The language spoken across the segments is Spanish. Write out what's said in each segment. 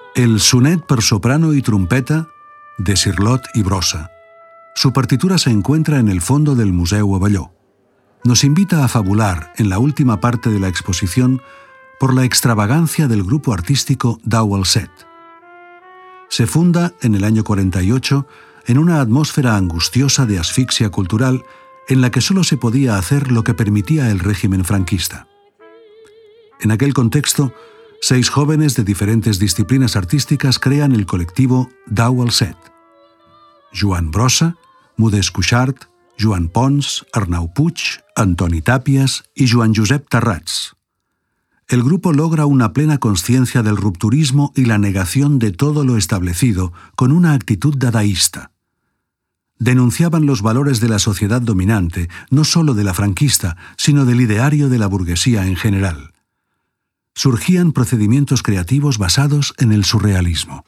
El sonet per soprano y trompeta de Sirlot y Brossa. Su partitura se encuentra en el fondo del Museu Abelló. Nos invita a fabular en la última parte de la exposición por la extravagancia del grupo artístico Dau al Set. Se funda en el año 48 en una atmósfera angustiosa de asfixia cultural en la que solo se podía hacer lo que permitía el régimen franquista. En aquel contexto, 6 jóvenes de diferentes disciplinas artísticas crean el colectivo Dau al Set. Joan Brossa, Modest Cuixart, Joan Pons, Arnau Puig, Antoni Tàpies y Joan Josep Tarrats. El grupo logra una plena conciencia del rupturismo y la negación de todo lo establecido con una actitud dadaísta. Denunciaban los valores de la sociedad dominante, no solo de la franquista, sino del ideario de la burguesía en general. Surgían procedimientos creativos basados en el surrealismo.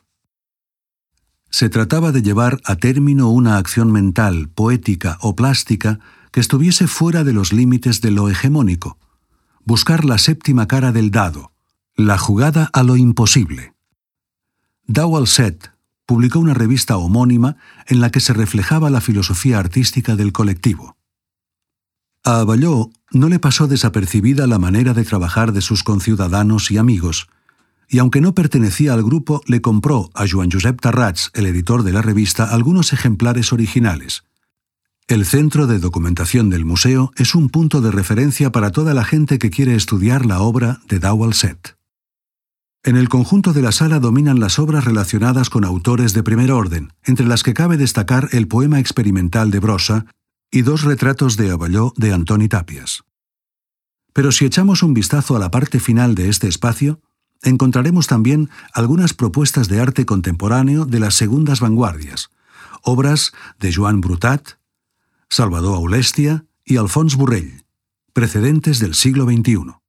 Se trataba de llevar a término una acción mental, poética o plástica que estuviese fuera de los límites de lo hegemónico, buscar la séptima cara del dado, la jugada a lo imposible. Dau al Set publicó una revista homónima en la que se reflejaba la filosofía artística del colectivo. A Abelló no le pasó desapercibida la manera de trabajar de sus conciudadanos y amigos, y aunque no pertenecía al grupo, le compró a Joan Josep Tarrats, el editor de la revista, algunos ejemplares originales. El Centro de Documentación del Museo es un punto de referencia para toda la gente que quiere estudiar la obra de Dau al Set. En el conjunto de la sala dominan las obras relacionadas con autores de primer orden, entre las que cabe destacar el poema experimental de Brossa y 2 retratos de Abelló de Antoni Tàpies. Pero si echamos un vistazo a la parte final de este espacio, encontraremos también algunas propuestas de arte contemporáneo de las segundas vanguardias, obras de Joan Brutat, Salvador Aulèstia y Alfons Borrell, precedentes del siglo XXI.